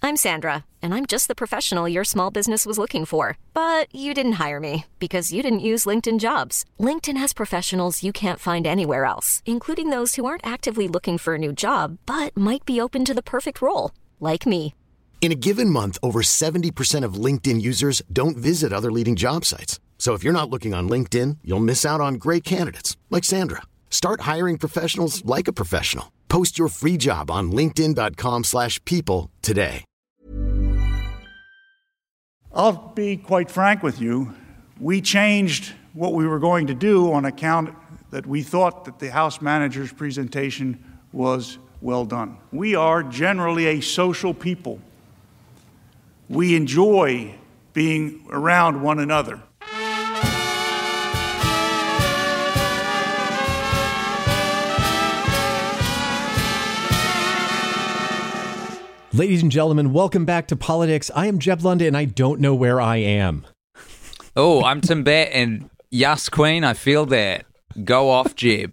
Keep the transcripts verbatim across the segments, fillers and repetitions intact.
I'm Sandra, and I'm just the professional your small business was looking for. But you didn't hire me because you didn't use LinkedIn Jobs. LinkedIn has professionals you can't find anywhere else, including those who aren't actively looking for a new job, but might be open to the perfect role, like me. In a given month, over seventy percent of LinkedIn users don't visit other leading job sites. So if you're not looking on LinkedIn, you'll miss out on great candidates like Sandra. Start hiring professionals like a professional. Post your free job on linkedin.com slash people today. I'll be quite frank with you. We changed what we were going to do on account that we thought that the House manager's presentation was well done. We are generally a social people. We enjoy being around one another. Ladies and gentlemen, welcome back to Politics. I am Jeb Lunda, and I don't know where I am. Oh, I'm Tim Batt, and yes, Queen, I feel that. Go off, Jeb.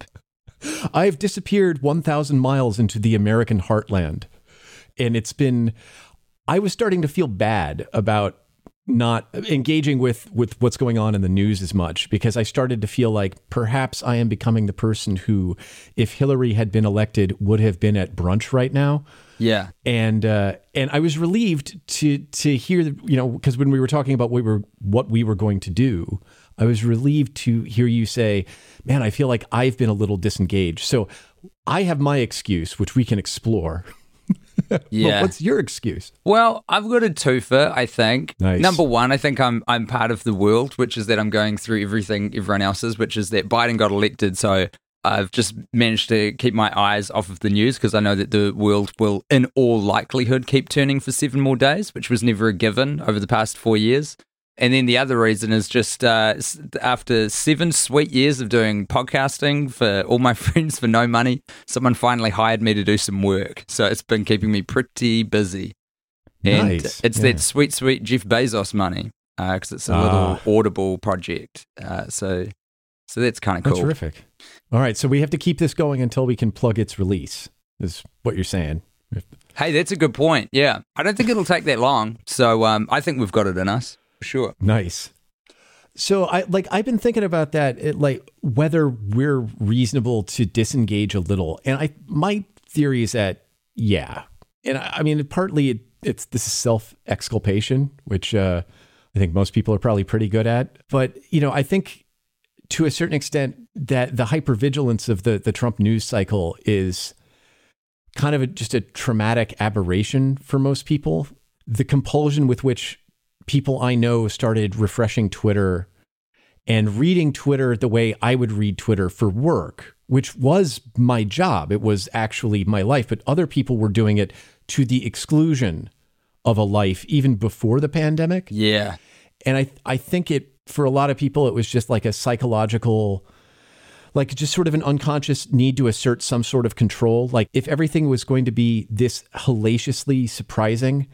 I have disappeared one thousand miles into the American heartland, and it's been... I was starting to feel bad about not engaging with, with what's going on in the news as much, because I started to feel like perhaps I am becoming the person who, if Hillary had been elected, would have been at brunch right now. Yeah. And uh, and I was relieved to to hear, you know, because when we were talking about what we were, what we were going to do, I was relieved to hear you say, man, I feel like I've been a little disengaged. So I have my excuse, which we can explore. Yeah. Well, what's your excuse? Well, I've got a twofer, I think. Nice. Number one, I think I'm I'm part of the world, which is that I'm going through everything everyone else is, which is that Biden got elected. So I've just managed to keep my eyes off of the news because I know that the world will, in all likelihood, keep turning for seven more days, which was never a given over the past four years. And then the other reason is just uh, after seven sweet years of doing podcasting for all my friends for no money, someone finally hired me to do some work. So it's been keeping me pretty busy. And Nice. it's Yeah. that sweet, sweet Jeff Bezos money because uh, it's a Ah. little Audible project. Uh, so so that's kind of That's cool. terrific. All right, so we have to keep this going until we can plug its release, is what you're saying. Hey, that's a good point. Yeah. I don't think it'll take that long. So um, I think we've got it in us. For sure. Nice. So I like I've been thinking about that, it, like whether we're reasonable to disengage a little, and I my theory is that yeah, and I, I mean partly it, it's this is self exculpation, which uh, I think most people are probably pretty good at, but you know I think to a certain extent that the hypervigilance of the the Trump news cycle is kind of a, just a traumatic aberration for most people. The compulsion with which people I know started refreshing Twitter and reading Twitter the way I would read Twitter for work, which was my job. It was actually my life, but other people were doing it to the exclusion of a life even before the pandemic. Yeah. And I, I think it, for a lot of people, it was just like a psychological, like just sort of an unconscious need to assert some sort of control. Like if everything was going to be this hellaciously surprising,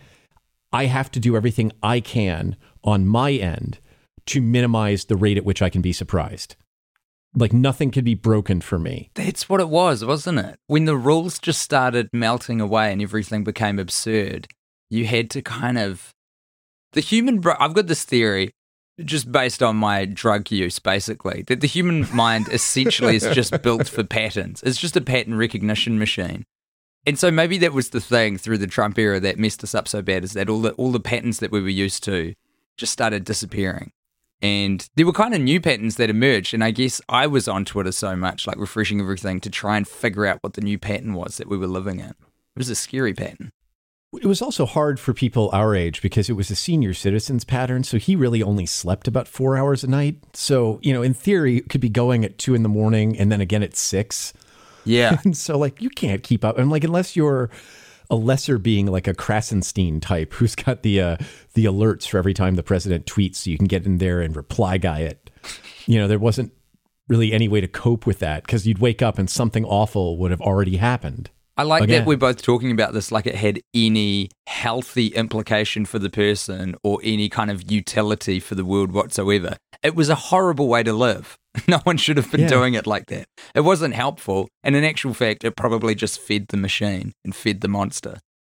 I have to do everything I can on my end to minimize the rate at which I can be surprised. Like nothing can be broken for me. That's what it was, wasn't it? When the rules just started melting away and everything became absurd, you had to kind of... The human... Bro- I've got this theory, just based on my drug use, basically, that the human mind essentially is just built for patterns. It's just a pattern recognition machine. And so maybe that was the thing through the Trump era that messed us up so bad, is that all the all the patterns that we were used to just started disappearing. And there were kind of new patterns that emerged. And I guess I was on Twitter so much, like refreshing everything to try and figure out what the new pattern was that we were living in. It was a scary pattern. It was also hard for people our age because it was a senior citizen's pattern. So he really only slept about four hours a night. So, you know, in theory, it could be going at two in the morning and then again at six. Yeah. And so like you can't keep up. And like unless you're a lesser being like a Krasenstein type who's got the uh, the alerts for every time the president tweets so you can get in there and reply guy it. You know, there wasn't really any way to cope with that because you'd wake up and something awful would have already happened. I like Again. that we're both talking about this like it had any healthy implication for the person or any kind of utility for the world whatsoever. It was a horrible way to live. No one should have been Yeah. doing it like that. It wasn't helpful. And in actual fact, it probably just fed the machine and fed the monster.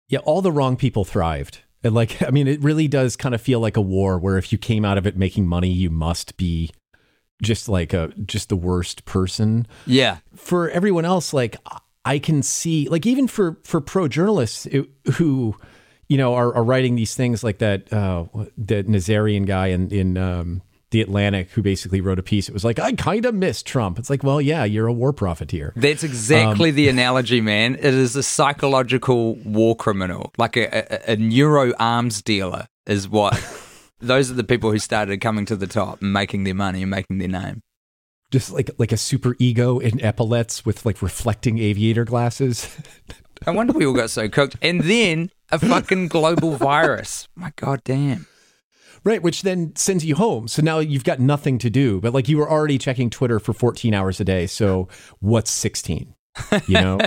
Yeah, all the wrong people thrived. And like, I mean, it really does kind of feel like a war where if you came out of it making money, you must be just like a, just the worst person. Yeah. For everyone else, like I can see, like even for, for pro journalists it, who, you know, are, are writing these things like that, uh, the Nazarian guy in, in, um, The Atlantic, who basically wrote a piece. It was like, I kind of miss Trump. It's like, well, yeah, you're a war profiteer. That's exactly um, the analogy, man. It is a psychological war criminal, like a, a, a neuro arms dealer is what. Those are the people who started coming to the top and making their money and making their name. Just like like a super ego in epaulets with like reflecting aviator glasses. I wonder we all got so cooked. And then a fucking global virus. My God damn. Right, which then sends you home. So now you've got nothing to do. But like you were already checking Twitter for fourteen hours a day. So what's sixteen? You know?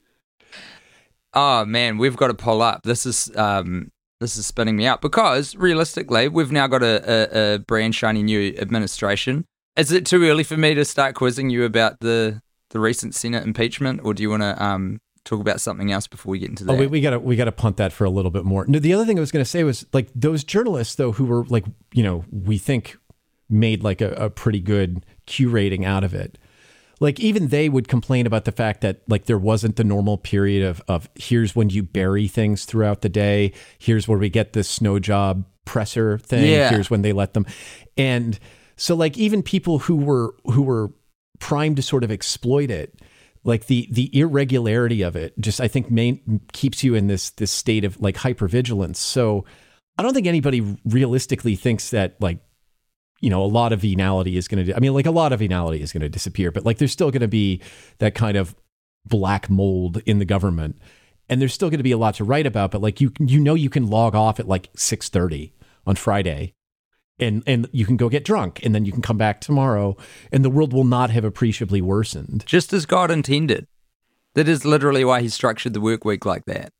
Oh man, we've got to pull up. This is um, this is spinning me out because realistically, we've now got a, a, a brand shiny new administration. Is it too early for me to start quizzing you about the the recent Senate impeachment, or do you want to um? talk about something else before we get into that? Oh, we, we gotta we gotta punt that for a little bit more. No, the other thing I was gonna say was like those journalists though who were like, you know, we think made like a, a pretty good Q rating out of it. Like even they would complain about the fact that like there wasn't the normal period of of here's when you bury things throughout the day. Here's where we get this snow job presser thing. Yeah. Here's when they let them. And so like even people who were who were primed to sort of exploit it, like the the irregularity of it just, I think, main, keeps you in this this state of like hypervigilance. So I don't think anybody realistically thinks that like, you know, a lot of venality is going to, I mean, like a lot of venality is going to disappear, but like there's still going to be that kind of black mold in the government. And there's still going to be a lot to write about, but like you, you know, you can log off at like six thirty on Friday. And and you can go get drunk and then you can come back tomorrow and the world will not have appreciably worsened. Just as God intended. That is literally why he structured the work week like that.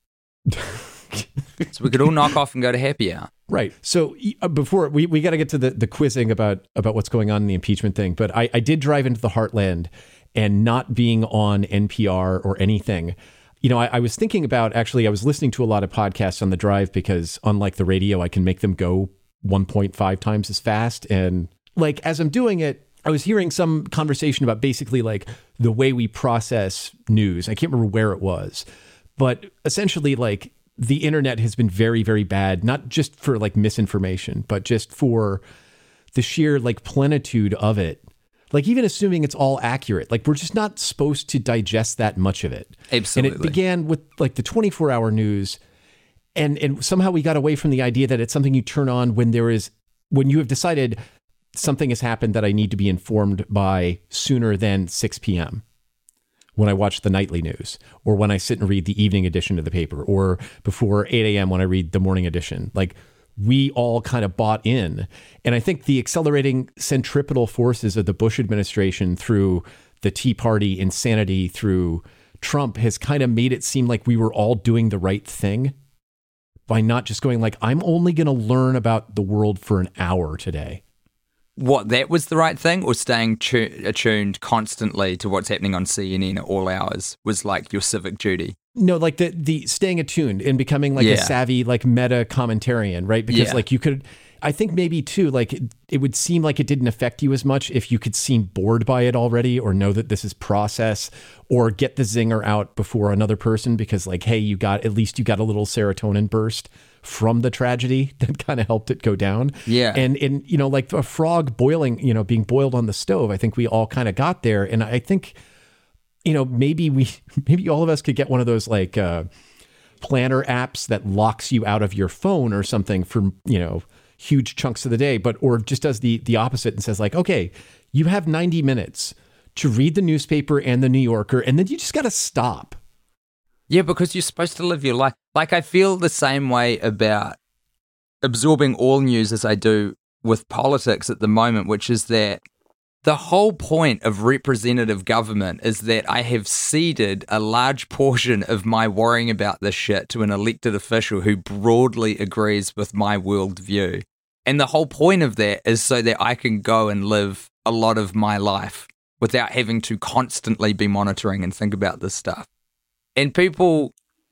So we could all knock off and go to happy hour. Right. So uh, before we, we got to get to the, the quizzing about, about what's going on in the impeachment thing. But I, I did drive into the heartland, and not being on N P R or anything. You know, I, I was thinking about, actually, I was listening to a lot of podcasts on the drive because unlike the radio, I can make them go one point five times as fast. And like, as I'm doing it, I was hearing some conversation about basically like the way we process news. I can't remember where it was, but essentially like the internet has been very, very bad, not just for like misinformation, but just for the sheer like plenitude of it. Like even assuming it's all accurate, like we're just not supposed to digest that much of it. Absolutely. And it began with like the twenty-four hour news. And and somehow we got away from the idea that it's something you turn on when there is, when you have decided something has happened that I need to be informed by sooner than six p.m. when I watch the nightly news, or when I sit and read the evening edition of the paper, or before eight a.m. when I read the morning edition. Like we all kind of bought in. And I think the accelerating centripetal forces of the Bush administration through the Tea Party insanity, through Trump, has kind of made it seem like we were all doing the right thing by not just going like, I'm only going to learn about the world for an hour today. What, that was the right thing, or staying tu- attuned constantly to what's happening on C N N at all hours was like your civic duty? No, like the the staying attuned and becoming like Yeah. a savvy, like meta commentarian, right? Because Yeah. like you could, I think maybe too, like it, it would seem like it didn't affect you as much if you could seem bored by it already, or know that this is process, or get the zinger out before another person because like, hey, you got, at least you got a little serotonin burst from the tragedy that kind of helped it go down. Yeah. And, and, you know, like a frog boiling, you know, being boiled on the stove, I think we all kind of got there. And I think, you know, maybe we, maybe all of us could get one of those like uh, planner apps that locks you out of your phone or something for, you know, huge chunks of the day, but, or just does the, the opposite and says like, okay, you have ninety minutes to read the newspaper and the New Yorker, and then you just got to stop. Yeah, because you're supposed to live your life. Like, I feel the same way about absorbing all news as I do with politics at the moment, which is that the whole point of representative government is that I have ceded a large portion of my worrying about this shit to an elected official who broadly agrees with my worldview. And the whole point of that is so that I can go and live a lot of my life without having to constantly be monitoring and think about this stuff. And people,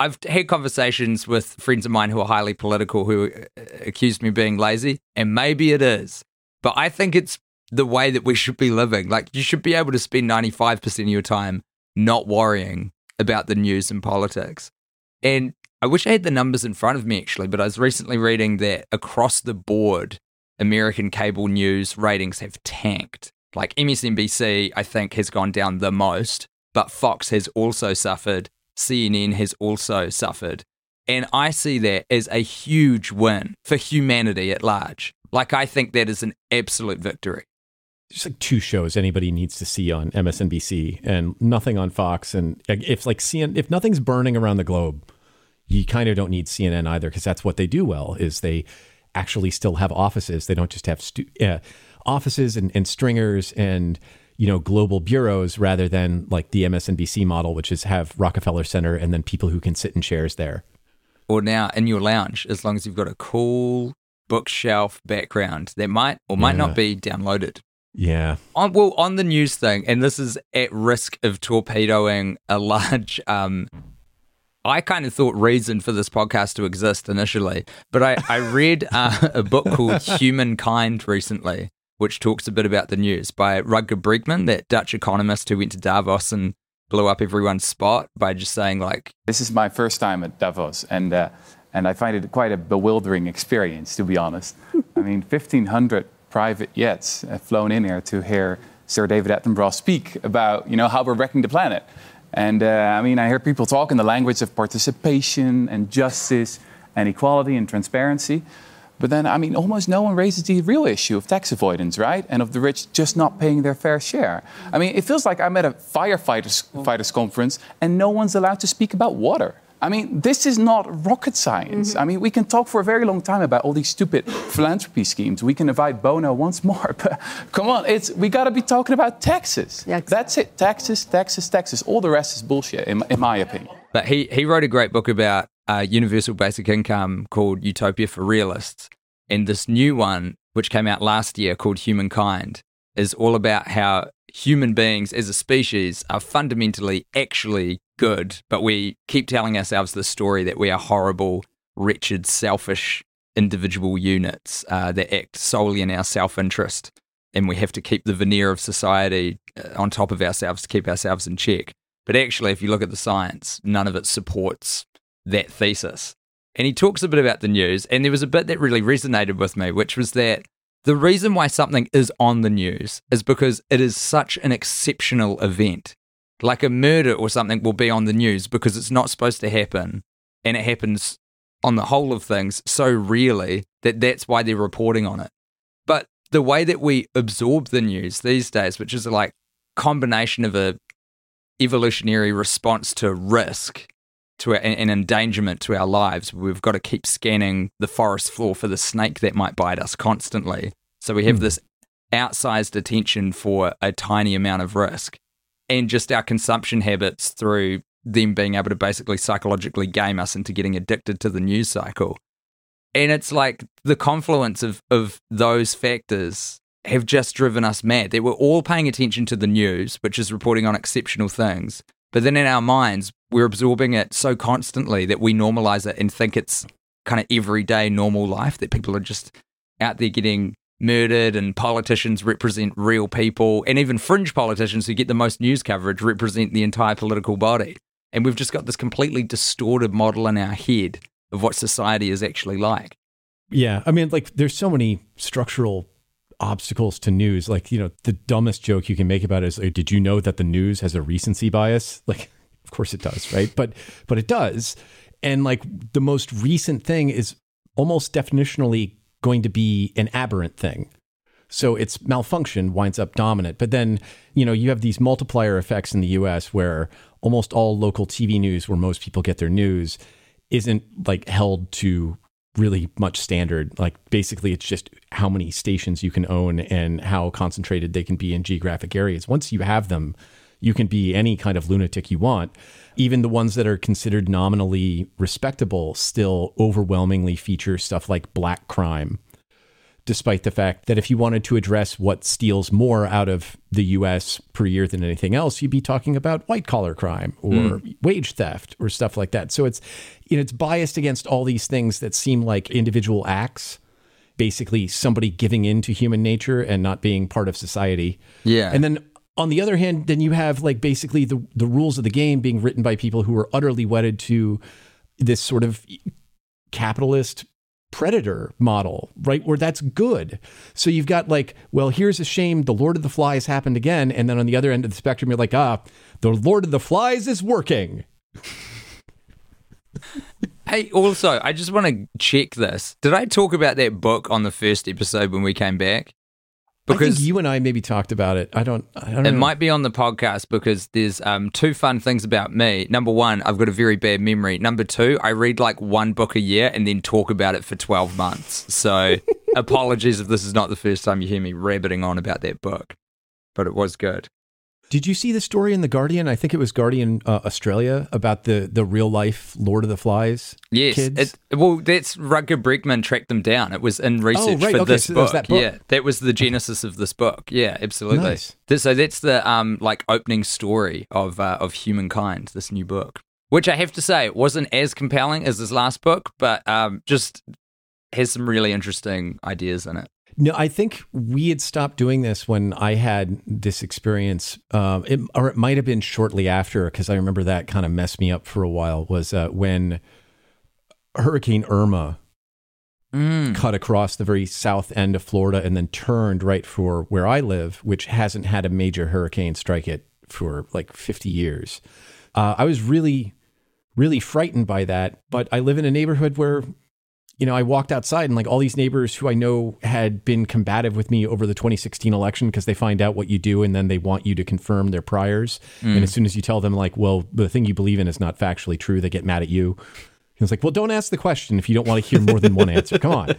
I've had conversations with friends of mine who are highly political who accused me of being lazy, and maybe it is. But I think it's the way that we should be living. Like, you should be able to spend ninety-five percent of your time not worrying about the news and politics. And I wish I had the numbers in front of me, actually, but I was recently reading that across the board, American cable news ratings have tanked. Like, M S N B C, I think, has gone down the most, but Fox has also suffered. C N N has also suffered. And I see that as a huge win for humanity at large. Like, I think that is an absolute victory. There's like two shows anybody needs to see on M S N B C and nothing on Fox. And if like C N N, if nothing's burning around the globe, you kind of don't need C N N either, because that's what they do well, is they actually still have offices. They don't just have stu- uh, offices and, and stringers and, you know, global bureaus, rather than like the M S N B C model, which is have Rockefeller Center and then people who can sit in chairs there. Or now in your lounge, as long as you've got a cool bookshelf background that might or might Yeah. not be downloaded. Yeah. On, well, on the news thing, and this is at risk of torpedoing a large, um, I kind of thought reason for this podcast to exist initially, but I, I read uh, a book called Humankind recently, which talks a bit about the news, by Rutger Bregman, that Dutch economist who went to Davos and blew up everyone's spot by just saying, like, this is my first time at Davos, and uh, and I find it quite a bewildering experience, to be honest. I mean, fifteen hundred private jets have flown in here to hear Sir David Attenborough speak about, you know, how we're wrecking the planet. And uh, I mean, I hear people talk in the language of participation and justice and equality and transparency. But then, I mean, almost no one raises the real issue of tax avoidance, right? And of the rich just not paying their fair share. I mean, it feels like I'm at a firefighters fighters conference and no one's allowed to speak about water. I mean, this is not rocket science. Mm-hmm. I mean, we can talk for a very long time about all these stupid philanthropy schemes. We can invite Bono once more, but come on, it's we got to be talking about taxes. Yeah, exactly. That's it, taxes, taxes, taxes. All the rest is bullshit, in, in my opinion. But he, he wrote a great book about uh, universal basic income called Utopia for Realists. And this new one, which came out last year, called Humankind, is all about how human beings as a species are fundamentally actually good, but we keep telling ourselves the story that we are horrible, wretched, selfish individual units uh, that act solely in our self-interest, and we have to keep the veneer of society uh, on top of ourselves to keep ourselves in check. But actually, if you look at the science, none of it supports that thesis. And he talks a bit about the news, and there was a bit that really resonated with me, which was that the reason why something is on the news is because it is such an exceptional event. Like a murder or something will be on the news because it's not supposed to happen, and it happens on the whole of things so rarely that that's why they're reporting on it. But the way that we absorb the news these days, which is like combination of a evolutionary response to risk, to an, an endangerment to our lives, we've got to keep scanning the forest floor for the snake that might bite us constantly. So we have mm. this outsized attention for a tiny amount of risk. And just our consumption habits through them being able to basically psychologically game us into getting addicted to the news cycle. And it's like the confluence of, of those factors have just driven us mad. That we're all paying attention to the news, which is reporting on exceptional things. But then in our minds, we're absorbing it so constantly that we normalize it and think it's kind of everyday normal life, that people are just out there getting murdered, and politicians represent real people, and even fringe politicians who get the most news coverage represent the entire political body. And we've just got this completely distorted model in our head of what society is actually like. Yeah. I mean, like, there's so many structural obstacles to news. Like, you know, the dumbest joke you can make about it is, like, did you know that the news has a recency bias? Like, of course it does, right? But but it does. And like, the most recent thing is almost definitionally going to be an aberrant thing. So its malfunction winds up dominant. But then, you know, you have these multiplier effects in the U S where almost all local T V news, where most people get their news, isn't like held to really much standard. Like, basically it's just how many stations you can own and how concentrated they can be in geographic areas. Once you have them, you can be any kind of lunatic you want. Even the ones that are considered nominally respectable still overwhelmingly feature stuff like black crime. despite the fact that if you wanted to address what steals more out of the U S per year than anything else, you'd be talking about white collar crime or mm. wage theft or stuff like that. So it's, you know, it's biased against all these things that seem like individual acts, basically somebody giving in to human nature and not being part of society. Yeah. And then on the other hand, then you have like basically the, the rules of the game being written by people who are utterly wedded to this sort of capitalist predator model, right? Where that's good. So you've got like, well, here's a shame. The Lord of the Flies happened again. And then on the other end of the spectrum, you're like, ah, the Lord of the Flies is working. Hey, also, I just want to check this. Did I talk about that book on the first episode when we came back? Because I think you and I maybe talked about it. I don't, I don't it know. might be on the podcast because there's um, two fun things about me. Number one, I've got a very bad memory. Number two, I read like one book a year and then talk about it for twelve months. So apologies if this is not the first time you hear me rabbiting on about that book, but it was good. Did you see the story in The Guardian? I think it was Guardian uh, Australia about the, the real life Lord of the Flies yes, kids. It, well, that's Rutger Bregman tracked them down. It was in research oh, right. for okay, this so book. That book. Yeah, that was the genesis of this book. Yeah, absolutely. Nice. So that's the um like opening story of uh, of humankind. This new book, which I have to say wasn't as compelling as this last book, but um just has some really interesting ideas in it. No, I think we had stopped doing this when I had this experience, um, it, or it might have been shortly after, because I remember that kind of messed me up for a while, was uh, when Hurricane Irma mm. cut across the very south end of Florida and then turned right for where I live, which hasn't had a major hurricane strike it for like fifty years. Uh, I was really, really frightened by that, but I live in a neighborhood where, you know, I walked outside and like all these neighbors who I know had been combative with me over the twenty sixteen election because they find out what you do and then they want you to confirm their priors. Mm. And as soon as you tell them like, well, the thing you believe in is not factually true, they get mad at you. He was like, well, don't ask the question if you don't want to hear more than one answer. Come on.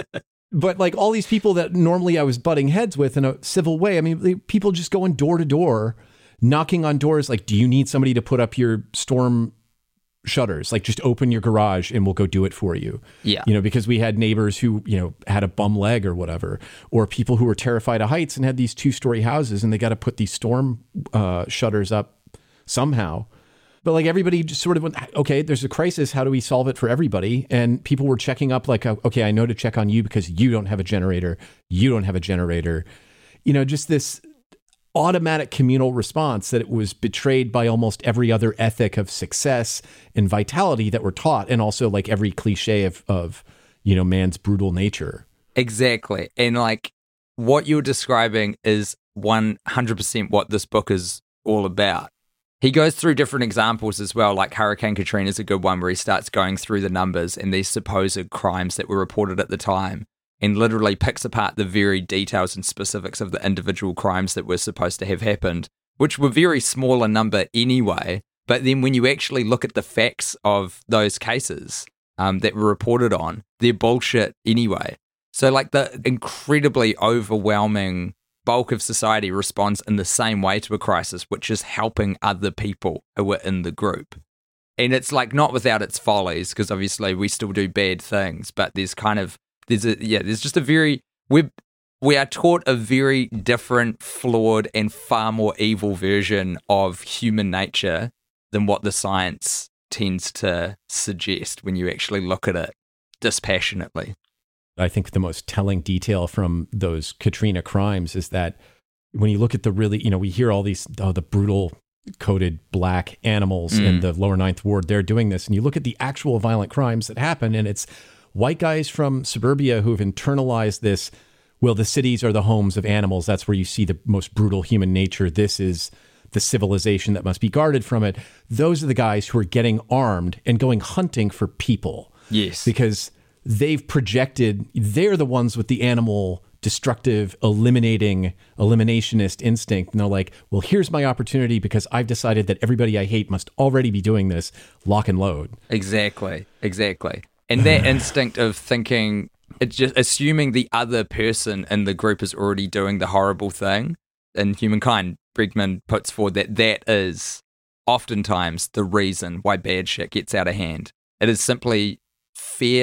But like all these people that normally I was butting heads with in a civil way, I mean, they, people just going door to door, knocking on doors like, do you need somebody to put up your storm shutters? Like just open your garage and we'll go do it for you. Yeah. You know, because we had neighbors who, you know, had a bum leg or whatever, or people who were terrified of heights and had these two story houses and they got to put these storm uh, shutters up somehow. But like everybody just sort of went, okay, there's a crisis. How do we solve it for everybody? And people were checking up like, okay, I know to check on you because you don't have a generator. You don't have a generator. You know, just this automatic communal response that it was betrayed by almost every other ethic of success and vitality that we're taught. And also like every cliche of, of, you know, man's brutal nature. Exactly. And like what you're describing is one hundred percent what this book is all about. He goes through different examples as well, like Hurricane Katrina is a good one where he starts going through the numbers and these supposed crimes that were reported at the time and literally picks apart the very details and specifics of the individual crimes that were supposed to have happened, which were very small in number anyway. But then when you actually look at the facts of those cases um, that were reported on, they're bullshit anyway. So like the incredibly overwhelming bulk of society responds in the same way to a crisis, which is helping other people who are in the group. And it's like not without its follies, because obviously we still do bad things, but there's kind of, there's a, yeah, there's just a very, we we are taught a very different, flawed, and far more evil version of human nature than what the science tends to suggest when you actually look at it dispassionately. I think the most telling detail from those Katrina crimes is that when you look at the really, you know, we hear all these, oh, the brutal coated black animals mm. in the lower ninth ward, they're doing this. And you look at the actual violent crimes that happen and it's white guys from suburbia who've internalized this, well, the cities are the homes of animals. That's where you see the most brutal human nature. This is the civilization that must be guarded from it. Those are the guys who are getting armed and going hunting for people. Yes. Because they've projected, they're the ones with the animal destructive, eliminating, eliminationist instinct. And they're like, well, here's my opportunity because I've decided that everybody I hate must already be doing this. Lock and load. Exactly. Exactly. And that instinct of thinking, it's just assuming the other person in the group is already doing the horrible thing. In Humankind, Bregman puts forward that that is oftentimes the reason why bad shit gets out of hand. It is simply fear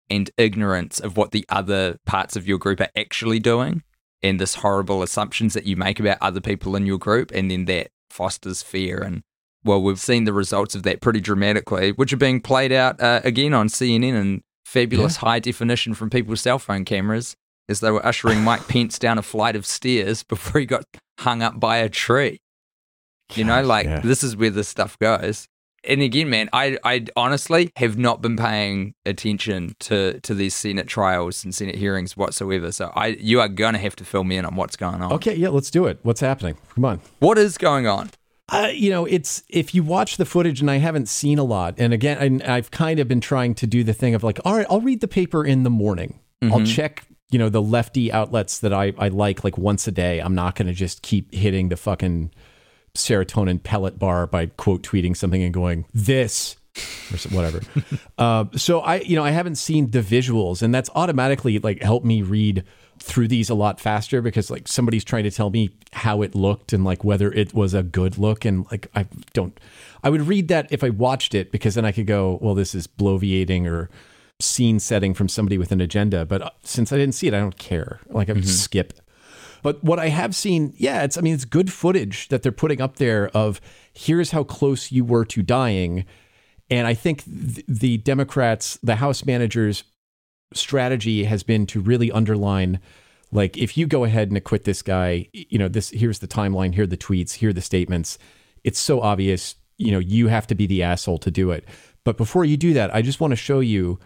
and ignorance of what the other parts of your group are actually doing, and this horrible assumptions that you make about other people in your group, and then that fosters fear. And well, we've seen the results of that pretty dramatically, which are being played out uh, again on C N N in fabulous yeah. high definition from people's cell phone cameras as they were ushering Mike Pence down a flight of stairs before he got hung up by a tree. You know, like yeah. this is where this stuff goes. And again, man, I, I honestly have not been paying attention to, to these Senate trials and Senate hearings whatsoever. So I, you are going to have to fill me in on what's going on. Okay, yeah, let's do it. What's happening? Come on. What is going on? Uh, you know, it's if you watch the footage, and I haven't seen a lot. And again, I, I've kind of been trying to do the thing of like, all right, I'll read the paper in the morning. Mm-hmm. I'll check, you know, the lefty outlets that I, I like like once a day. I'm not going to just keep hitting the fucking serotonin pellet bar by quote tweeting something and going this or whatever. uh, so I, you know, I haven't seen the visuals, and that's automatically like helped me read through these a lot faster because like somebody's trying to tell me how it looked and like whether it was a good look. And like, I don't, I would read that if I watched it because then I could go, well, this is bloviating or scene setting from somebody with an agenda. But since I didn't see it, I don't care. Like I would mm-hmm. skip. But what I have seen, yeah, it's, I mean, it's good footage that they're putting up there of here's how close you were to dying. And I think th- the Democrats, the House managers' strategy has been to really underline, like, if you go ahead and acquit this guy, you know, this, here's the timeline, here are the tweets, here are the statements. It's so obvious, you know, you have to be the asshole to do it. But before you do that, I just want to show you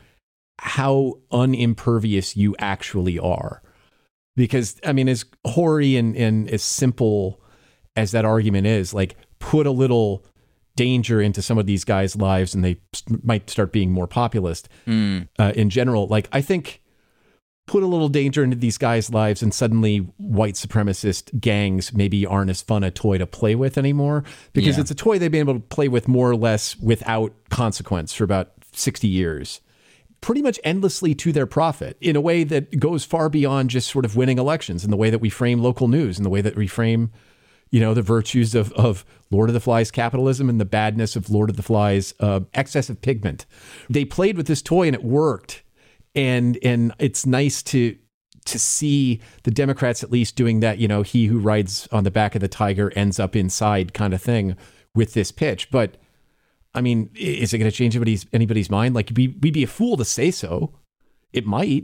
how unimpervious you actually are. Because, I mean, as hoary and, and as simple as that argument is, like, put a little danger into some of these guys' lives and they might start being more populist mm. uh, in general. Like, I think put a little danger into these guys' lives and suddenly white supremacist gangs maybe aren't as fun a toy to play with anymore because yeah. it's a toy they've been able to play with more or less without consequence for about sixty years. Pretty much endlessly to their profit in a way that goes far beyond just sort of winning elections in the way that we frame local news, in the way that we frame, you know, the virtues of, of Lord of the Flies capitalism and the badness of Lord of the Flies uh, excessive pigment. They played with this toy and it worked. And and it's nice to to see the Democrats at least doing that, you know, he who rides on the back of the tiger ends up inside kind of thing with this pitch. But I mean, is it going to change anybody's anybody's mind? Like, we'd be a fool to say so. It might.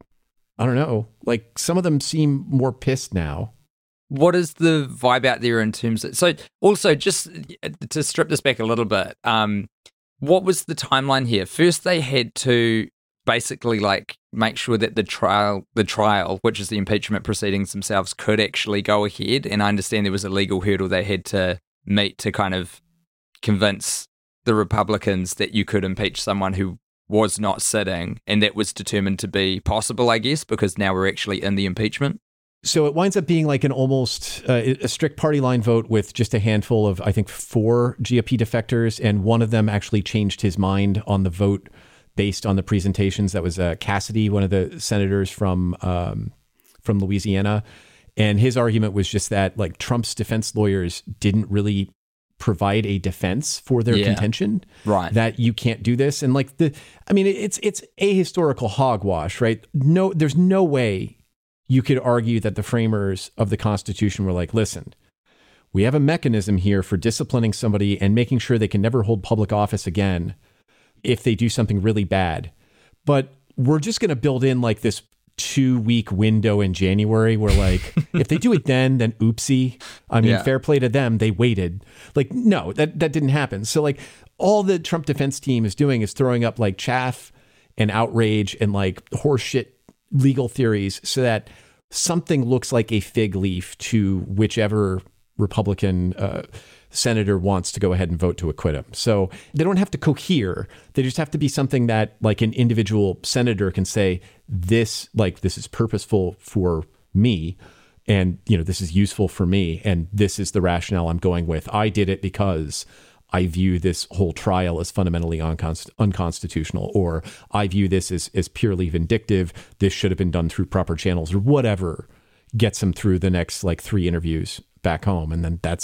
I don't know. Like, some of them seem more pissed now. What is the vibe out there in terms of... So, also, just to strip this back a little bit, um, what was the timeline here? First, they had to basically, like, make sure that the trial, the trial, which is the impeachment proceedings themselves, could actually go ahead. And I understand there was a legal hurdle they had to meet to kind of convince the Republicans that you could impeach someone who was not sitting, and that was determined to be possible, I guess, because now we're actually in the impeachment. So it winds up being like an almost uh, a strict party line vote with just a handful of, I think, four G O P defectors, and one of them actually changed his mind on the vote based on the presentations. That was uh, Cassidy, one of the senators from um, from Louisiana, and his argument was just that like Trump's defense lawyers didn't really provide a defense for their yeah. contention, right? That you can't do this. And like the, I mean, it's, it's ahistorical hogwash, right? No, there's no way you could argue that the framers of the Constitution were like, listen, we have a mechanism here for disciplining somebody and making sure they can never hold public office again if they do something really bad. But we're just going to build in like this two week window in January where like, if they do it then, then oopsie. I mean, yeah. fair play to them. They waited. Like, no, that, that didn't happen. So like all the Trump defense team is doing is throwing up like chaff and outrage and like horseshit legal theories so that something looks like a fig leaf to whichever Republican uh, senator wants to go ahead and vote to acquit him. So they don't have to cohere. They just have to be something that like an individual senator can say, this, like, this is purposeful for me. And, you know, this is useful for me. And this is the rationale I'm going with. I did it because I view this whole trial as fundamentally unconst- unconstitutional, or I view this as, as purely vindictive. This should have been done through proper channels, or whatever gets him through the next like three interviews back home. And then that's it.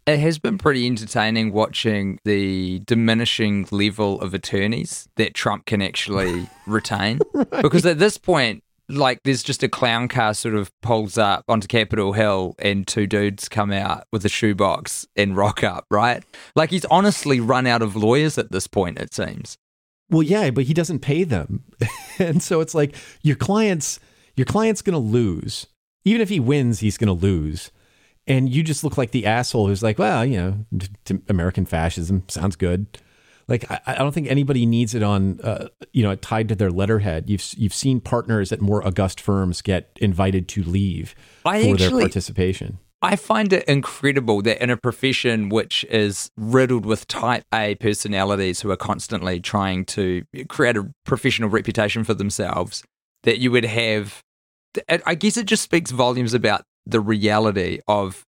It has been pretty entertaining watching the diminishing level of attorneys that Trump can actually retain. Right. Because at this point, like, there's just a clown car sort of pulls up onto Capitol Hill and two dudes come out with a shoebox and rock up, right? Like, he's honestly run out of lawyers at this point, it seems. Well, yeah, but he doesn't pay them. And so it's like your client's, your client's going to lose. Even if he wins, he's going to lose. And you just look like the asshole who's like, well, you know, t- American fascism sounds good. Like, I, I don't think anybody needs it on, uh, you know, tied to their letterhead. You've you've seen partners at more august firms get invited to leave I for actually, their participation. I find it incredible that in a profession which is riddled with type A personalities who are constantly trying to create a professional reputation for themselves, that you would have, I guess it just speaks volumes about the reality of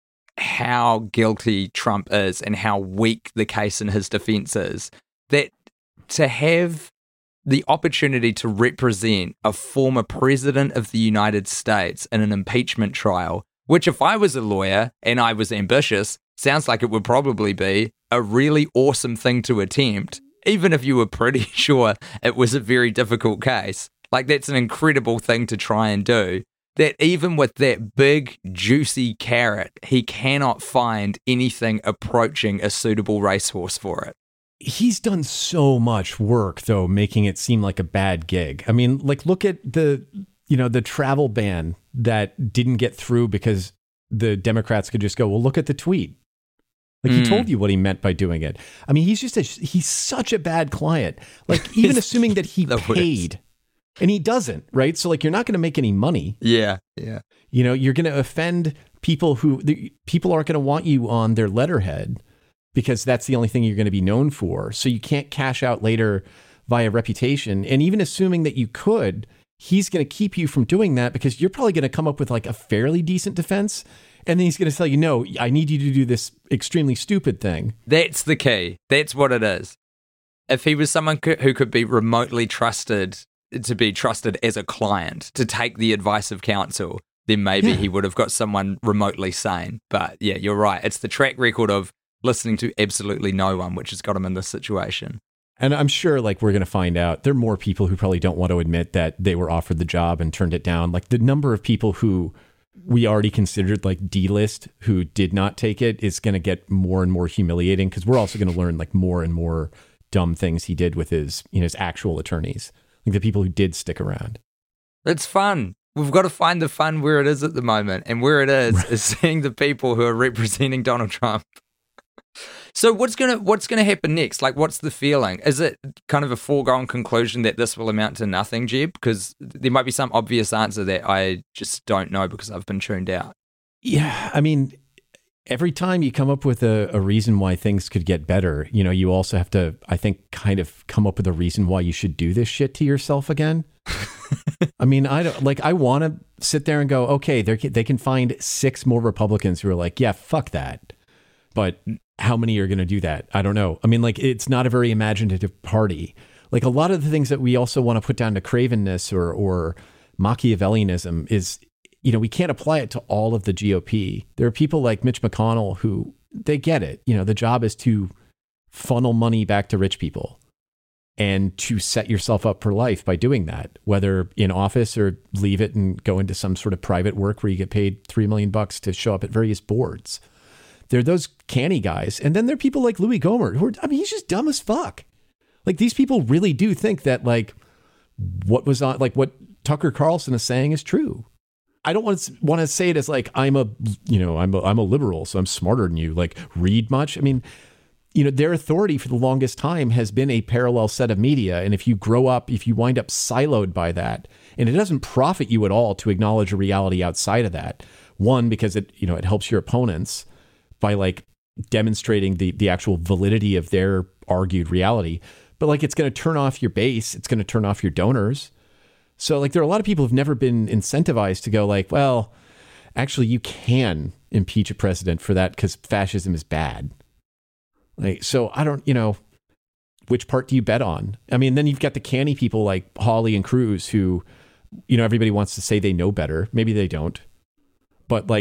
how guilty Trump is and how weak the case in his defense is, that to have the opportunity to represent a former president of the United States in an impeachment trial, which if I was a lawyer and I was ambitious, sounds like it would probably be a really awesome thing to attempt, even if you were pretty sure it was a very difficult case. Like, that's an incredible thing to try and do. That even with that big, juicy carrot, he cannot find anything approaching a suitable racehorse for it. He's done so much work, though, making it seem like a bad gig. I mean, like, look at the, you know, the travel ban that didn't get through because the Democrats could just go, well, look at the tweet. Like, mm. he told you what he meant by doing it. I mean, he's just a, he's such a bad client. Like, even assuming that he paid. Worst. And he doesn't, right? So, like, you're not going to make any money. Yeah, yeah. You know, you're going to offend people who, the, people aren't going to want you on their letterhead because that's the only thing you're going to be known for. So you can't cash out later via reputation. And even assuming that you could, he's going to keep you from doing that because you're probably going to come up with, like, a fairly decent defense. And then he's going to tell you, no, I need you to do this extremely stupid thing. That's the key. That's what it is. If he was someone who could be remotely trusted to be trusted as a client, to take the advice of counsel, then maybe yeah. he would have got someone remotely sane. But yeah, you're right. It's the track record of listening to absolutely no one, which has got him in this situation. And I'm sure, like, we're going to find out there are more people who probably don't want to admit that they were offered the job and turned it down. Like, the number of people who we already considered, like, D-list who did not take it is going to get more and more humiliating because we're also going to learn, like, more and more dumb things he did with his, you know, his actual attorneys. Like the people who did stick around. It's fun. We've got to find the fun where it is at the moment. And where it is, right. is seeing the people who are representing Donald Trump. So what's gonna what's gonna happen next? Like, what's the feeling? Is it kind of a foregone conclusion that this will amount to nothing, Jeb? Because there might be some obvious answer that I just don't know because I've been tuned out. Yeah, I mean, every time you come up with a, a reason why things could get better, you know, you also have to, I think, kind of come up with a reason why you should do this shit to yourself again. I mean, I don't like, I want to sit there and go, okay, they can find six more Republicans who are like, yeah, fuck that. But how many are going to do that? I don't know. I mean, like, it's not a very imaginative party. Like, a lot of the things that we also want to put down to cravenness or, or Machiavellianism is, you know, we can't apply it to all of the G O P. There are people like Mitch McConnell who, they get it. You know, the job is to funnel money back to rich people and to set yourself up for life by doing that, whether in office or leave it and go into some sort of private work where you get paid three million bucks to show up at various boards. There are those canny guys. And then there are people like Louis Gohmert who are, I mean, he's just dumb as fuck. Like, these people really do think that, like, what was on, like, what Tucker Carlson is saying is true. I don't want to want to say it as like, I'm a, you know, I'm a, I'm a liberal, so I'm smarter than you. Like, read much. I mean, you know, their authority for the longest time has been a parallel set of media. And if you grow up, if you wind up siloed by that, and it doesn't profit you at all to acknowledge a reality outside of that, one, because it, you know, it helps your opponents by, like, demonstrating the the actual validity of their argued reality. But, like, it's going to turn off your base. It's going to turn off your donors. So, like, there are a lot of people who've never been incentivized to go like, well, actually, you can impeach a president for that because fascism is bad. Like, so I don't, you know, which part do you bet on? I mean, then you've got the canny people like Hawley and Cruz who, you know, everybody wants to say they know better. Maybe they don't. But, like,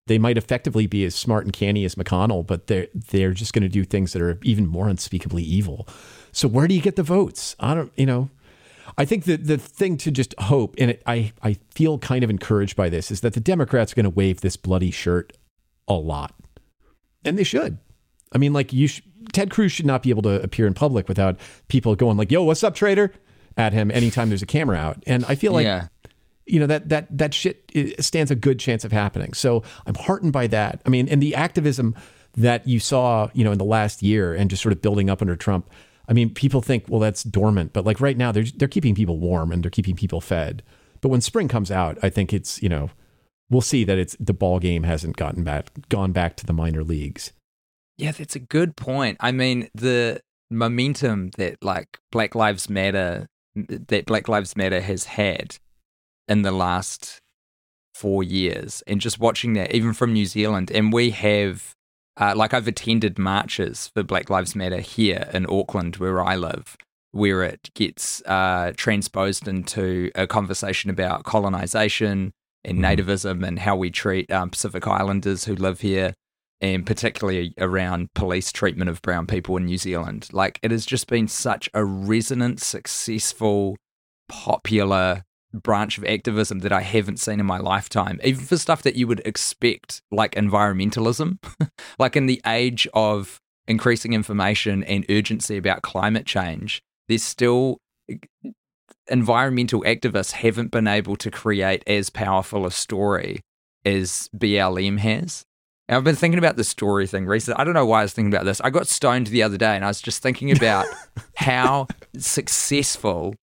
they might effectively be as smart and canny as McConnell, but they're they're just going to do things that are even more unspeakably evil. So where do you get the votes? I don't, you know, I think that the thing to just hope, and it, I, I feel kind of encouraged by this, is that the Democrats are going to wave this bloody shirt a lot. And they should. I mean, like, you sh- Ted Cruz should not be able to appear in public without people going like, yo, what's up, traitor? At him anytime there's a camera out. And I feel like, yeah. you know, that that that shit stands a good chance of happening. So I'm heartened by that. I mean, and the activism that you saw, you know, in the last year and just sort of building up under Trump, I mean, people think, well, that's dormant. But like right now, they're they're keeping people warm and they're keeping people fed. But when spring comes out, I think it's, you know, we'll see that it's the ball game hasn't gotten back, gone back to the minor leagues. Yeah, that's a good point. I mean, the momentum that like Black Lives Matter, that Black Lives Matter has had in the last four years, and just watching that, even from New Zealand, and we have, uh, like I've attended marches for Black Lives Matter here in Auckland, where I live, where it gets uh, transposed into a conversation about colonization and nativism and how we treat um, Pacific Islanders who live here, and particularly around police treatment of brown people in New Zealand. Like, it has just been such a resonant, successful, popular branch of activism that I haven't seen in my lifetime, even for stuff that you would expect, like environmentalism. Like, in the age of increasing information and urgency about climate change, there's still environmental activists haven't been able to create as powerful a story as B L M has. And I've been thinking about the story thing recently. I don't know why I was thinking about this. I got stoned the other day and I was just thinking about how successful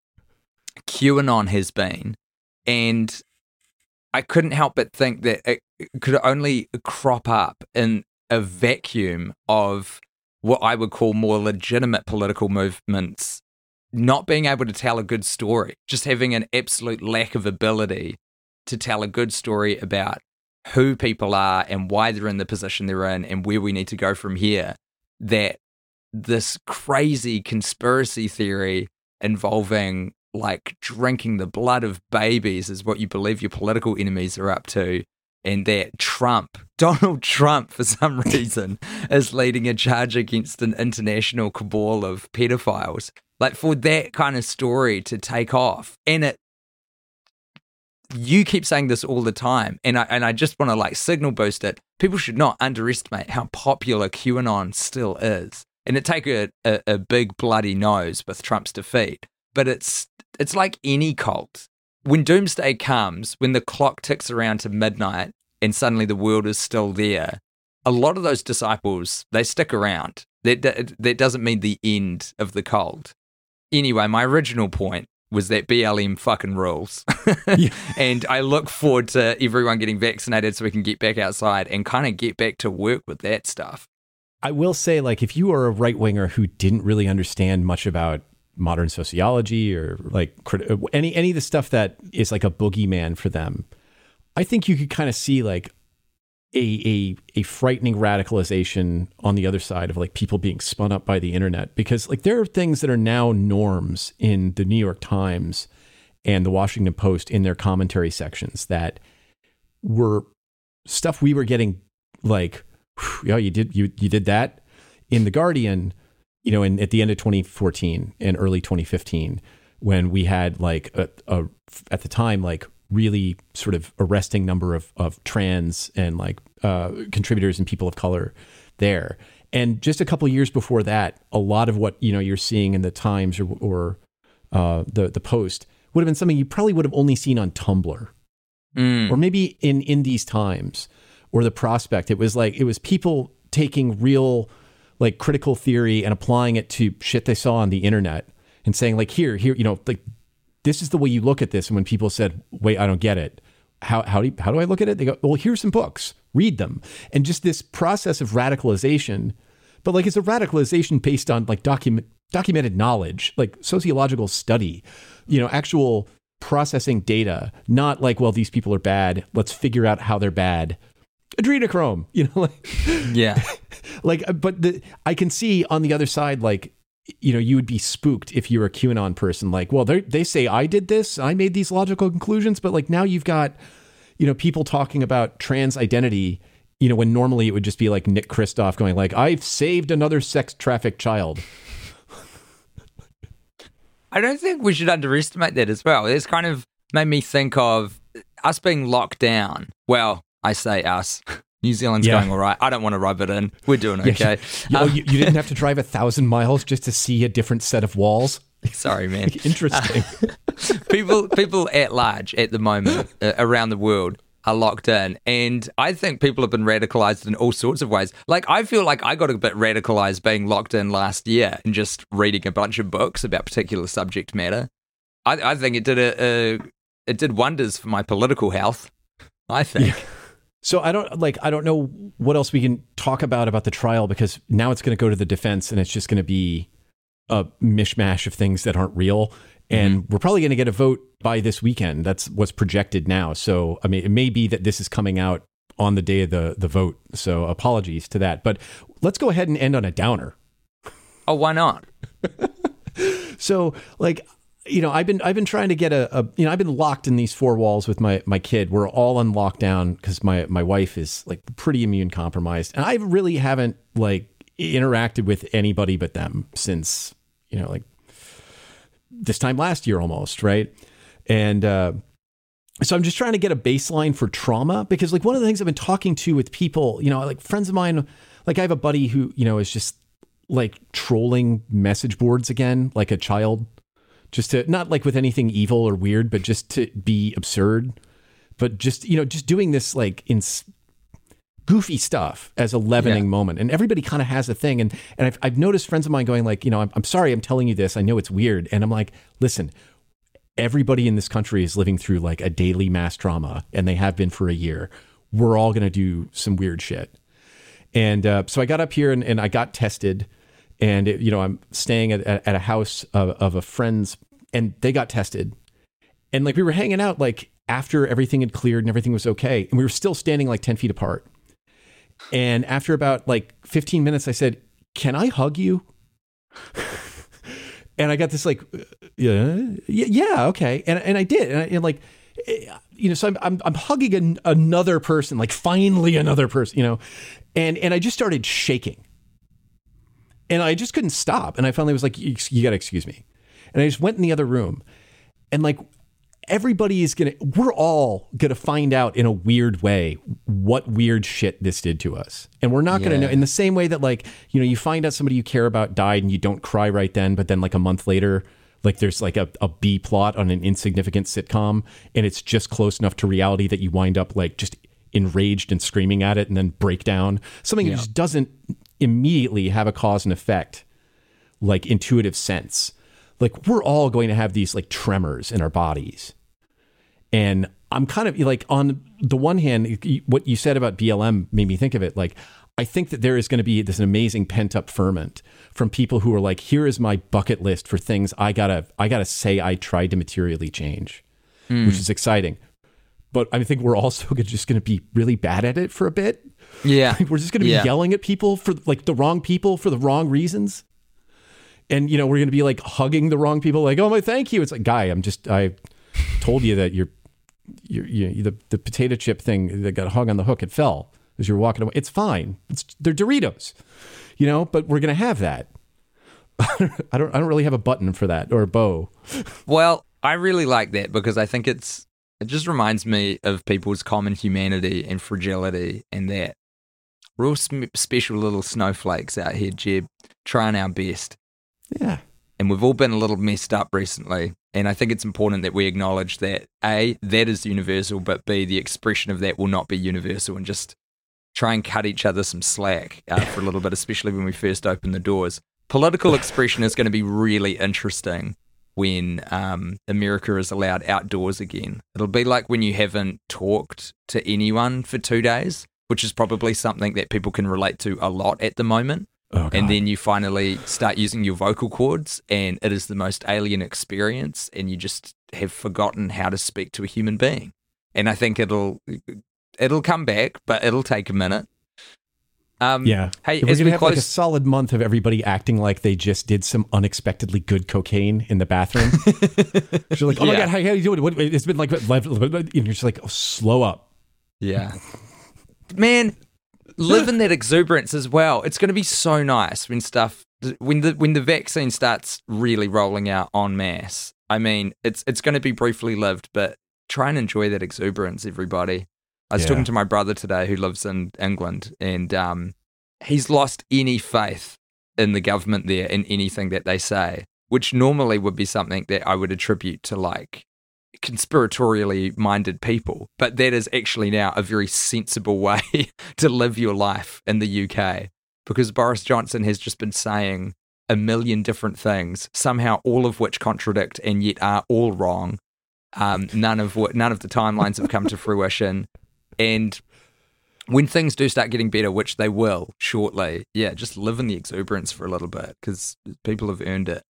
QAnon has been. And I couldn't help but think that it could only crop up in a vacuum of what I would call more legitimate political movements not being able to tell a good story, just having an absolute lack of ability to tell a good story about who people are and why they're in the position they're in and where we need to go from here, that this crazy conspiracy theory involving like drinking the blood of babies is what you believe your political enemies are up to, and that Trump, Donald Trump, for some reason, is leading a charge against an international cabal of pedophiles. Like, for that kind of story to take off, and it, you keep saying this all the time, and I and I just want to like signal boost it. People should not underestimate how popular QAnon still is, and it take a, a, a big bloody nose with Trump's defeat. But it's it's like any cult. When doomsday comes, when the clock ticks around to midnight, and suddenly the world is still there, a lot of those disciples, they stick around. That that doesn't mean the end of the cult. Anyway, my original point was that B L M fucking rules. Yeah. And I look forward to everyone getting vaccinated so we can get back outside and kind of get back to work with that stuff. I will say, like, if you are a right-winger who didn't really understand much about modern sociology or like any any of the stuff that is like a boogeyman for them, I think you could kind of see like a, a a frightening radicalization on the other side of like people being spun up by the internet, because like there are things that are now norms in the New York Times and the Washington Post in their commentary sections that were stuff we were getting like, yeah, you did you you did that in the Guardian, you know, in at the end of twenty fourteen and early twenty fifteen, when we had like a, a at the time like really sort of arresting number of, of trans and like uh, contributors and people of color there. And just a couple of years before that, a lot of what, you know, you're seeing in the Times or, or uh, the, the Post would have been something you probably would have only seen on Tumblr mm. or maybe in, in these Times or the Prospect. It was like, it was people taking real like critical theory and applying it to shit they saw on the internet and saying like, here, here, you know, like, this is the way you look at this. And when people said, wait, I don't get it. How how do you, how do I look at it? They go, well, here's some books, read them. And just this process of radicalization, but like it's a radicalization based on like document documented knowledge, like sociological study, you know, actual processing data, not like, well, these people are bad. Let's figure out how they're bad. Adrenochrome, you know, like, yeah, like, but the, I can see on the other side, like, you know, you would be spooked if you were a QAnon person. Like, well, they they say I did this, I made these logical conclusions, but like now you've got, you know, people talking about trans identity You know, when normally it would just be like Nick Kristoff going like, I've saved another sex trafficked child. I don't think we should underestimate that as well. It's kind of made me think of us being locked down. Well, I say us. New Zealand's Yeah. going all right. I don't want to rub it in. We're doing okay. You, Um, you, you didn't have to drive a thousand miles just to see a different set of walls. sorry, man. Interesting. people people at large at the moment uh, around the world are locked in, and I think people have been radicalized in all sorts of ways. Like, I feel like I got a bit radicalized being locked in last year and just reading a bunch of books about particular subject matter. I, I think it did a, a it did wonders for my political health, I think. Yeah. So I don't like I don't know what else we can talk about about the trial, because now it's going to go to the defense and it's just going to be a mishmash of things that aren't real. And mm-hmm. we're probably going to get a vote by this weekend. That's what's projected now. So, I mean, it may be that this is coming out on the day of the, the vote. So apologies to that. But let's go ahead and end on a downer. Oh, why not? So, like, you know, I've been I've been trying to get a, a you know, I've been locked in these four walls with my my kid. We're all on lockdown because my my wife is like pretty immune compromised, and I really haven't like interacted with anybody but them since, you know, like this time last year almost, right? And uh, so I'm just trying to get a baseline for trauma, because like one of the things I've been talking to with people, you know, like friends of mine, like I have a buddy who, you know, is just like trolling message boards again, like a child. Just to, not like with anything evil or weird, but just to be absurd. But just, you know, just doing this like in goofy stuff as a leavening yeah. moment. And everybody kind of has a thing. And and I've, I've noticed friends of mine going like, you know, I'm, I'm sorry I'm telling you this. I know it's weird. And I'm like, listen, everybody in this country is living through like a daily mass trauma, and they have been for a year. We're all going to do some weird shit. And uh, so I got up here and, and I got tested. And, it, you know, I'm staying at, at a house of, of a friend's, and they got tested. And like we were hanging out like after everything had cleared and everything was okay. And we were still standing like ten feet apart. And after about like fifteen minutes, I said, can I hug you? And I got this like, yeah, yeah, okay. And and I did. And, I, and like, you know, so I'm I'm, I'm hugging an, another person, like finally another person, you know, and and I just started shaking. And I just couldn't stop. And I finally was like, you, you got to excuse me. And I just went in the other room. And like, everybody is going to, we're all going to find out in a weird way what weird shit this did to us. And we're not going to Yeah. know, in the same way that like, you know, you find out somebody you care about died and you don't cry right then. But then like a month later, like there's like a, a B plot on an insignificant sitcom. And it's just close enough to reality that you wind up like just enraged and screaming at it and then break down. Something Yeah. that just doesn't immediately have a cause and effect, like intuitive sense. Like we're all going to have these like tremors in our bodies. And I'm kind of like, on the one hand, what you said about B L M made me think of it. Like, I think that there is going to be this amazing pent up ferment from people who are like, here is my bucket list for things I gotta, I gotta say I tried to materially change, mm. which is exciting. But I think we're also just going to be really bad at it for a bit. Yeah. We're just going to be yeah. yelling at people for like the wrong people for the wrong reasons. And, you know, we're going to be like hugging the wrong people like, oh my, thank you. It's like, guy, I'm just, I told you that you're, you're, you the, the potato chip thing that got hung on the hook, it fell as you're walking away. It's fine. It's, they're Doritos, you know, but we're going to have that. I don't, I don't really have a button for that or a bow. Well, I really like that because I think it's, it just reminds me of people's common humanity and fragility, and that we're all sm- special little snowflakes out here, Jeb, trying our best. Yeah. And we've all been a little messed up recently. And I think it's important that we acknowledge that, A, that is universal, but B, the expression of that will not be universal, and just try and cut each other some slack uh, for a little bit, especially when we first open the doors. Political expression is going to be really interesting when um, America is allowed outdoors again. It'll be like when you haven't talked to anyone for two days, which is probably something that people can relate to a lot at the moment. Oh, and then you finally start using your vocal cords, and it is the most alien experience, and you just have forgotten how to speak to a human being. And I think it'll it'll come back, but it'll take a minute. Um, yeah. Hey, if we're as gonna we have close, like a solid month of everybody acting like they just did some unexpectedly good cocaine in the bathroom. You're like, oh my Yeah. god, how, how are you doing? What, it's been like, and you're just like, oh, slow up. yeah, man. live in that exuberance as well. It's going to be so nice when stuff when the when the vaccine starts really rolling out en masse. I mean, it's it's going to be briefly lived, but try and enjoy that exuberance, everybody. I was Yeah. talking to my brother today who lives in England, and um, he's lost any faith in the government there, in anything that they say, which normally would be something that I would attribute to like conspiratorially minded people. But that is actually now a very sensible way to live your life in the U K, because Boris Johnson has just been saying a million different things, somehow all of which contradict and yet are all wrong. Um, none of what none of the timelines have come to fruition. And when things do start getting better, which they will shortly, yeah, just live in the exuberance for a little bit, because people have earned it.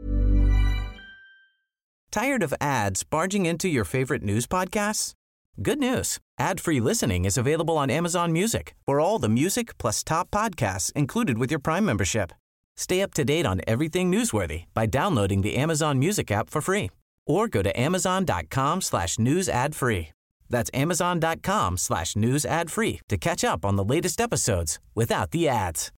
Tired of ads barging into your favorite news podcasts? Good news. Ad-free listening is available on Amazon Music for all the music plus top podcasts included with your Prime membership. Stay up to date on everything newsworthy by downloading the Amazon Music app for free or go to amazon.com slash news ad free. That's amazon.com slash news ad free to catch up on the latest episodes without the ads.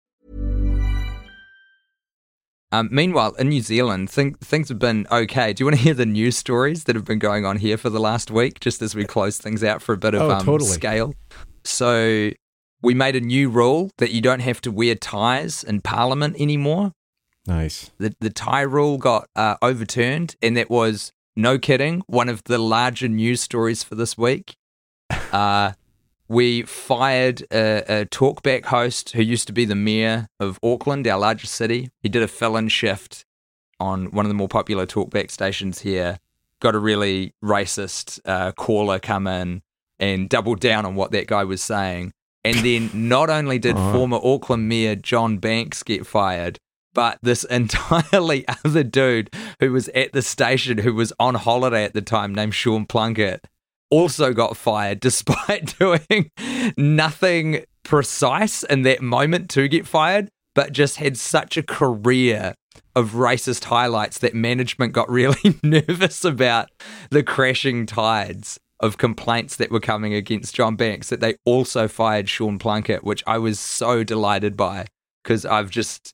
Um, meanwhile, in New Zealand, think, things have been okay. Do you want to hear the news stories that have been going on here for the last week, just as we close things out for a bit of Oh, um, totally. scale? So we made a new rule that you don't have to wear ties in Parliament anymore. Nice. The, the tie rule got uh, overturned, and that was, no kidding, one of the larger news stories for this week. Uh, we fired a, a talkback host who used to be the mayor of Auckland, our largest city. He did a fill-in shift on one of the more popular talkback stations here, got a really racist uh, caller come in and doubled down on what that guy was saying. And then not only did Uh-huh. former Auckland Mayor John Banks get fired, but this entirely other dude who was at the station, who was on holiday at the time, named Sean Plunkett, also got fired despite doing nothing precise in that moment to get fired, but just had such a career of racist highlights that management got really nervous about the crashing tides of complaints that were coming against John Banks, that they also fired Sean Plunkett, which I was so delighted by, because I've just...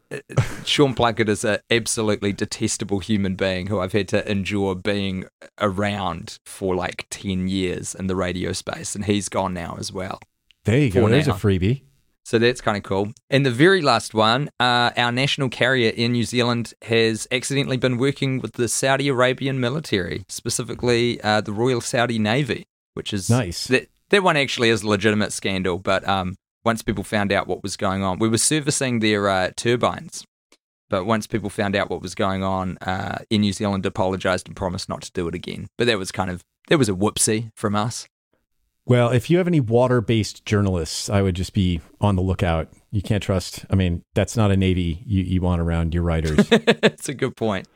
Sean Plunkett is an absolutely detestable human being who I've had to endure being around for like ten years in the radio space, and he's gone now as well. There you go. For There's now. a freebie. So that's kind of cool. And the very last one, uh, our national carrier in New Zealand has accidentally been working with the Saudi Arabian military, specifically uh, the Royal Saudi Navy, which is Nice. That, that one actually is a legitimate scandal, but um, once people found out what was going on, we were servicing their uh, turbines. But once people found out what was going on, uh, Air New Zealand apologised and promised not to do it again. But that was kind of, that was a whoopsie from us. Well, if you have any water-based journalists, I would just be on the lookout. You can't trust. I mean, that's not a Navy you, you want around your writers. That's a good point.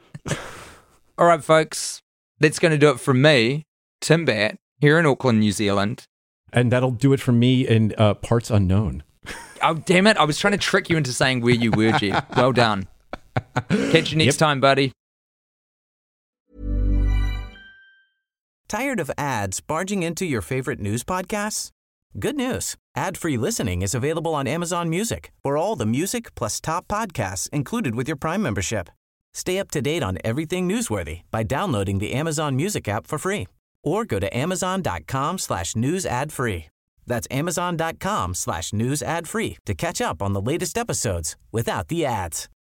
All right, folks, that's going to do it from me, Tim Batt, here in Auckland, New Zealand. And that'll do it for me in uh, parts unknown. Oh, damn it. I was trying to trick you into saying where you were, Jeff. Well done. Catch you next Yep. time, buddy. Tired of ads barging into your favorite news podcasts? Good news. Ad-free listening is available on Amazon Music for all the music plus top podcasts included with your Prime membership. Stay up to date on everything newsworthy by downloading the Amazon Music app for free or go to amazon.com slash news ad free. That's amazon.com slash news ad free to catch up on the latest episodes without the ads.